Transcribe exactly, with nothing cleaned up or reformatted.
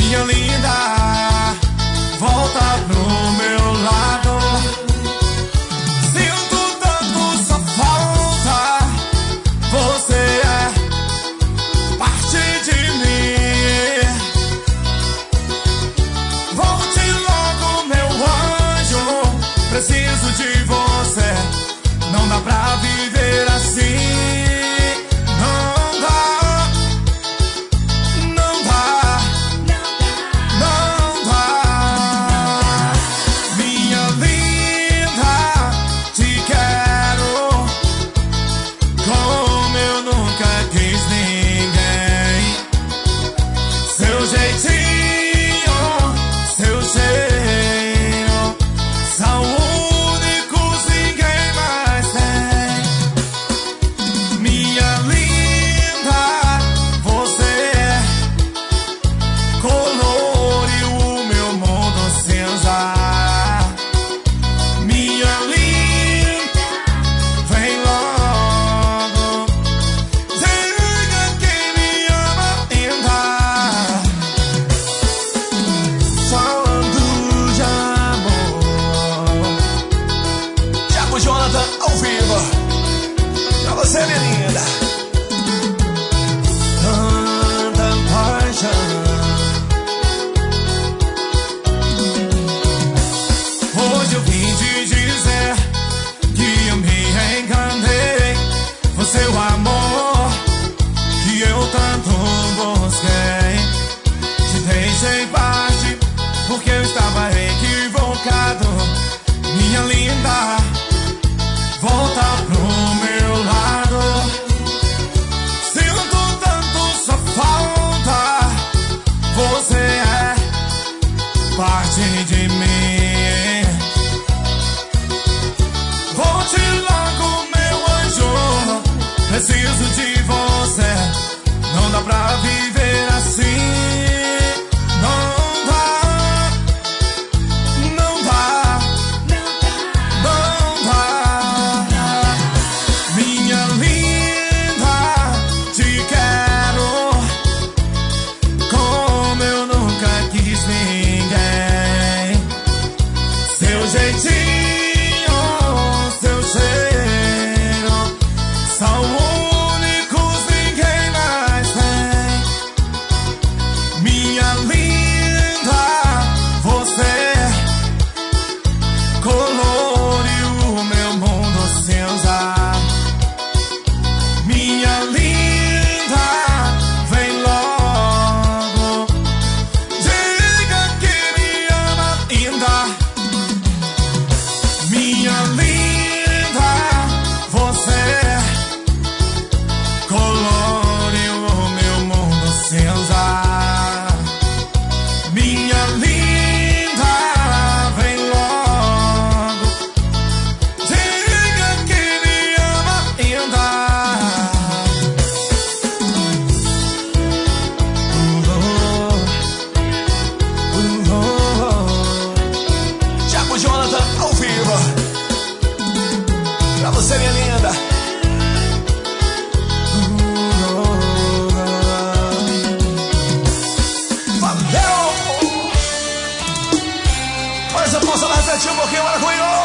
minha linda, volta pro meu lado. Sinto tanto sua falta, você é parte de mim. Volte logo, meu anjo, preciso de você. Não dá pra viver assim. Ao vivo, pra você, minha linda. Tanta paixão. Hoje eu vim te dizer que eu me enganei. Você é o amor que eu tanto busquei. Te deixei parte porque eu estava equivocado. Minha linda, volta pro meu lado. Sinto tanto sua falta, você é parte de mim. Volte logo, meu anjo, preciso de você. Não dá pra viver assim. Jeitinho, seu cheiro são únicos, ninguém mais tem. Minha linda, você coloriu o meu mundo cinza. Minha linda, vem logo, diga que me ama ainda. Minha linda, você coloriu o meu mundo cinza. Minha linda, vem logo, diga que me ama ainda. Uh, uh, uh. Thiago Jonathan, ao vivo, pra você, minha linda. Valeu! Olha essa moça lá, refletir um pouquinho, bora comigo!